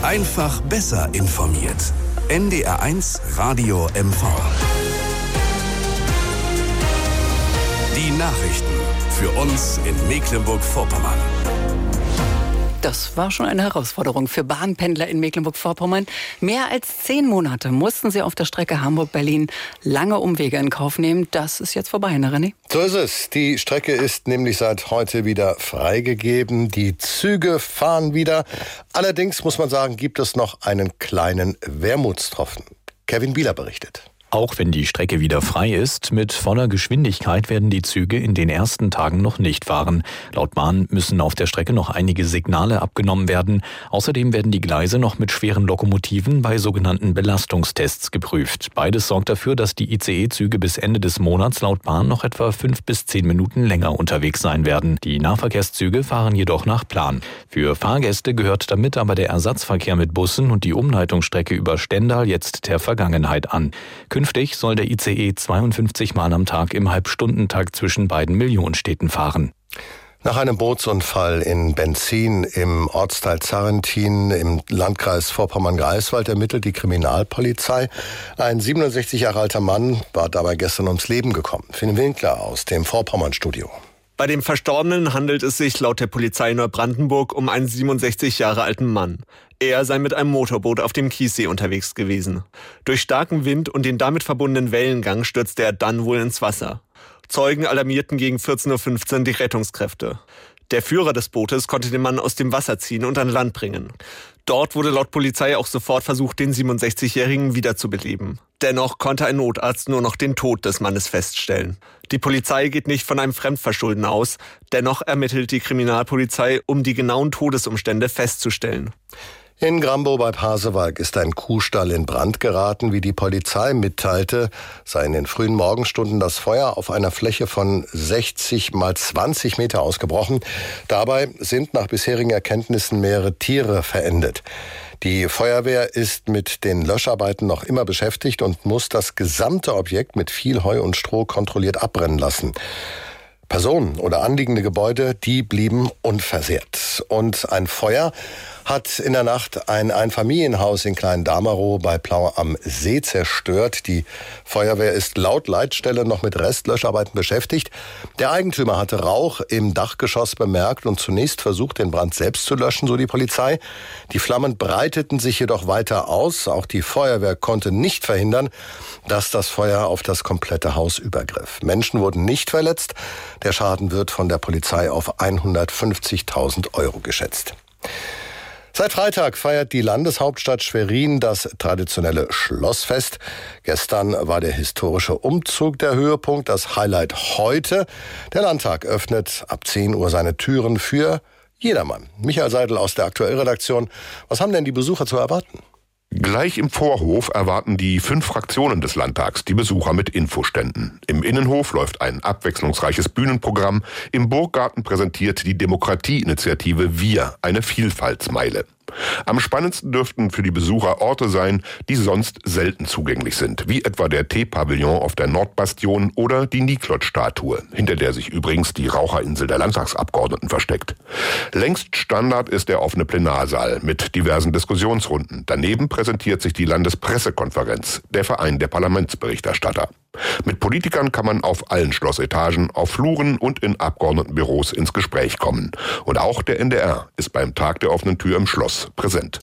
Einfach besser informiert. NDR1 Radio MV. Die Nachrichten für uns in Mecklenburg-Vorpommern. Das war schon eine Herausforderung für Bahnpendler in Mecklenburg-Vorpommern. Mehr als 10 Monate mussten sie auf der Strecke Hamburg-Berlin lange Umwege in Kauf nehmen. Das ist jetzt vorbei, ne René? So ist es. Die Strecke ist nämlich seit heute wieder freigegeben. Die Züge fahren wieder. Allerdings muss man sagen, gibt es noch einen kleinen Wermutstropfen. Kevin Bieler berichtet. Auch wenn die Strecke wieder frei ist, mit voller Geschwindigkeit werden die Züge in den ersten Tagen noch nicht fahren. Laut Bahn müssen auf der Strecke noch einige Signale abgenommen werden. Außerdem werden die Gleise noch mit schweren Lokomotiven bei sogenannten Belastungstests geprüft. Beides sorgt dafür, dass die ICE-Züge bis Ende des Monats laut Bahn noch etwa 5 bis 10 Minuten länger unterwegs sein werden. Die Nahverkehrszüge fahren jedoch nach Plan. Für Fahrgäste gehört damit aber der Ersatzverkehr mit Bussen und die Umleitungsstrecke über Stendal jetzt der Vergangenheit an. Künftig soll der ICE 52 Mal am Tag im Halbstundentakt zwischen beiden Millionenstädten fahren. Nach einem Bootsunfall in Benzin im Ortsteil Zarrentin im Landkreis Vorpommern-Greifswald ermittelt die Kriminalpolizei. Ein 67 Jahre alter Mann war dabei gestern ums Leben gekommen. Finn Winkler aus dem Vorpommern-Studio. Bei dem Verstorbenen handelt es sich laut der Polizei Neubrandenburg um einen 67 Jahre alten Mann. Er sei mit einem Motorboot auf dem Kiessee unterwegs gewesen. Durch starken Wind und den damit verbundenen Wellengang stürzte er dann wohl ins Wasser. Zeugen alarmierten gegen 14:15 Uhr die Rettungskräfte. Der Führer des Bootes konnte den Mann aus dem Wasser ziehen und an Land bringen. Dort wurde laut Polizei auch sofort versucht, den 67-Jährigen wiederzubeleben. Dennoch konnte ein Notarzt nur noch den Tod des Mannes feststellen. Die Polizei geht nicht von einem Fremdverschulden aus. Dennoch ermittelt die Kriminalpolizei, um die genauen Todesumstände festzustellen. In Grambow bei Pasewalk ist ein Kuhstall in Brand geraten. Wie die Polizei mitteilte, sei in den frühen Morgenstunden das Feuer auf einer Fläche von 60 mal 20 Meter ausgebrochen. Dabei sind nach bisherigen Erkenntnissen mehrere Tiere verendet. Die Feuerwehr ist mit den Löscharbeiten noch immer beschäftigt und muss das gesamte Objekt mit viel Heu und Stroh kontrolliert abbrennen lassen. Personen oder anliegende Gebäude, die blieben unversehrt. Und ein Feuer hat in der Nacht ein Einfamilienhaus in Klein-Damerow bei Plau am See zerstört. Die Feuerwehr ist laut Leitstelle noch mit Restlöscharbeiten beschäftigt. Der Eigentümer hatte Rauch im Dachgeschoss bemerkt und zunächst versucht, den Brand selbst zu löschen, so die Polizei. Die Flammen breiteten sich jedoch weiter aus. Auch die Feuerwehr konnte nicht verhindern, dass das Feuer auf das komplette Haus übergriff. Menschen wurden nicht verletzt. Der Schaden wird von der Polizei auf 150.000 Euro geschätzt. Seit Freitag feiert die Landeshauptstadt Schwerin das traditionelle Schlossfest. Gestern war der historische Umzug der Höhepunkt, das Highlight heute. Der Landtag öffnet ab 10 Uhr seine Türen für jedermann. Michael Seidel aus der Aktuellredaktion. Was haben denn die Besucher zu erwarten? Gleich im Vorhof erwarten die 5 Fraktionen des Landtags die Besucher mit Infoständen. Im Innenhof läuft ein abwechslungsreiches Bühnenprogramm. Im Burggarten präsentiert die Demokratieinitiative Wir eine Vielfaltsmeile. Am spannendsten dürften für die Besucher Orte sein, die sonst selten zugänglich sind, wie etwa der T-Pavillon auf der Nordbastion oder die Niklot-Statue, hinter der sich übrigens die Raucherinsel der Landtagsabgeordneten versteckt. Längst Standard ist der offene Plenarsaal mit diversen Diskussionsrunden. Daneben präsentiert sich die Landespressekonferenz, der Verein der Parlamentsberichterstatter. Mit Politikern kann man auf allen Schlossetagen, auf Fluren und in Abgeordnetenbüros ins Gespräch kommen. Und auch der NDR ist beim Tag der offenen Tür im Schloss präsent.